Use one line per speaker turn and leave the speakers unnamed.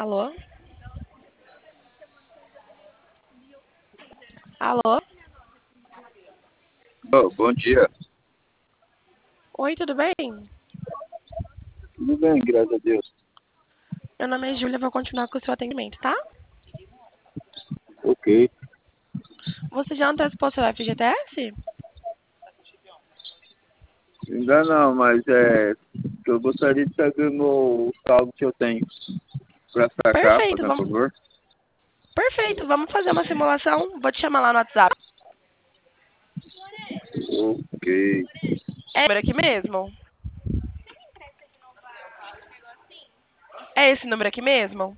Alô? Alô?
Oh, bom dia.
Oi, tudo bem?
Tudo bem, graças a Deus.
Meu nome é Júlia, vou continuar com o seu atendimento, tá?
Ok.
Você já antecipou seu FGTS?
Ainda não, mas que eu gostaria de saber o saldo que eu tenho para sacar,
Perfeito,
fazendo favor.
vamos fazer uma simulação. Vou te chamar lá no WhatsApp.
Ok.
É esse número aqui mesmo? É esse número aqui mesmo?